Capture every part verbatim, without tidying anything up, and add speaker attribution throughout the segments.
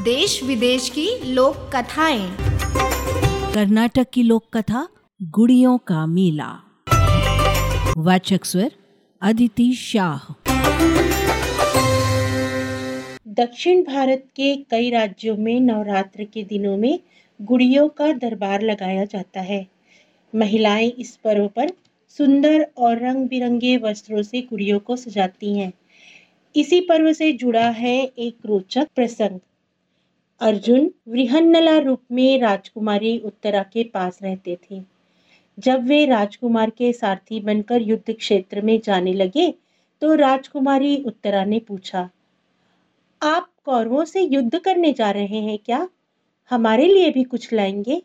Speaker 1: देश विदेश की लोक कथाएं।
Speaker 2: कर्नाटक की लोक कथा गुड़ियों का मेला। वाचक स्वर अदिति शाह।
Speaker 3: दक्षिण भारत के कई राज्यों में नवरात्र के दिनों में गुड़ियों का दरबार लगाया जाता है। महिलाएं इस पर्व पर सुंदर और रंग बिरंगे वस्त्रों से गुड़ियों को सजाती हैं। इसी पर्व से जुड़ा है एक रोचक प्रसंग। अर्जुन वृहन्नला रूप में राजकुमारी उत्तरा के पास रहते थे। जब वे राजकुमार के सारथी बनकर युद्ध क्षेत्र में जाने लगे तो राजकुमारी उत्तरा ने पूछा, आप कौरवों से युद्ध करने जा रहे हैं क्या? हमारे लिए भी कुछ लाएंगे?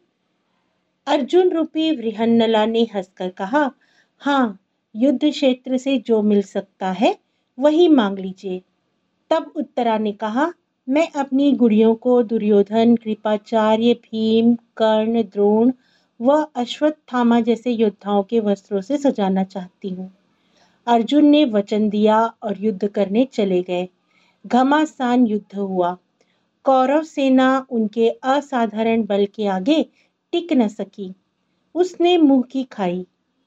Speaker 3: अर्जुन रूपी वृहन्नला ने हंसकर कहा, हाँ, युद्ध क्षेत्र से जो मिल सकता है वही मांग लीजिए। तब उत्तरा ने कहा, मैं अपनी गुड़ियों को दुर्योधन, कृपाचार्य, भीम, कर्ण, द्रोण व अश्वत्थामा जैसे योद्धाओं के वस्त्रों से सजाना चाहती हूँ। अर्जुन ने वचन दिया और युद्ध करने चले गए। घमासान युद्ध हुआ। कौरव सेना उनके असाधारण बल के आगे टिक न सकी। उसने मुंह की खाई।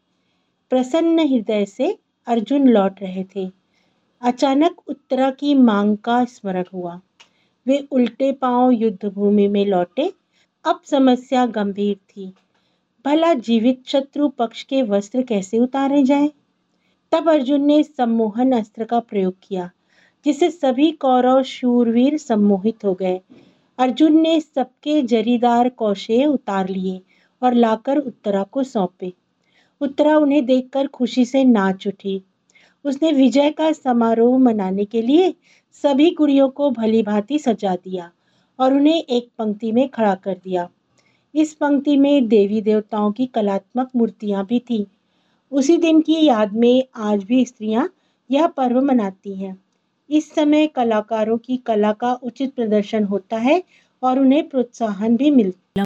Speaker 3: प्रसन्न हृदय से अर्जुन लौट रहे थे। अचानक उत्तरा की मांग का स्मरण हुआ। वे उल्टे पांव युद्ध भूमि में लौटे। अब समस्या गंभीर थी। भला जीवित शत्रु पक्ष के वस्त्र कैसे उतारे जाएं? तब अर्जुन ने सम्मोहन अस्त्र का प्रयोग किया, जिससे सभी कौरव शूरवीर सम्मोहित हो गए। अर्जुन ने सबके जरीदार कौशे उतार लिए और लाकर उत्तरा को सौंपे। उत्तरा उन्हें देखकर खुशी से नाच उठी। उसने विजय का समारोह मनाने के लिए सभी गुड़ियों को भली भांति सजा दिया और उन्हें एक पंक्ति में खड़ा कर दिया। इस पंक्ति में देवी देवताओं की कलात्मक मूर्तियां भी थीं। उसी दिन की याद में आज भी स्त्रियां यह पर्व मनाती हैं। इस समय कलाकारों की कला का उचित प्रदर्शन होता है और उन्हें प्रोत्साहन भी मिलता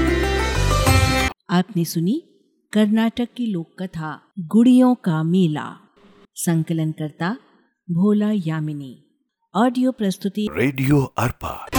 Speaker 3: है।
Speaker 2: आपने सुनी कर्नाटक की लोक कथा गुड़ियों का मेला। संकलन करता भोला यामिनी। ऑडियो प्रस्तुति
Speaker 4: रेडियो अर्पा।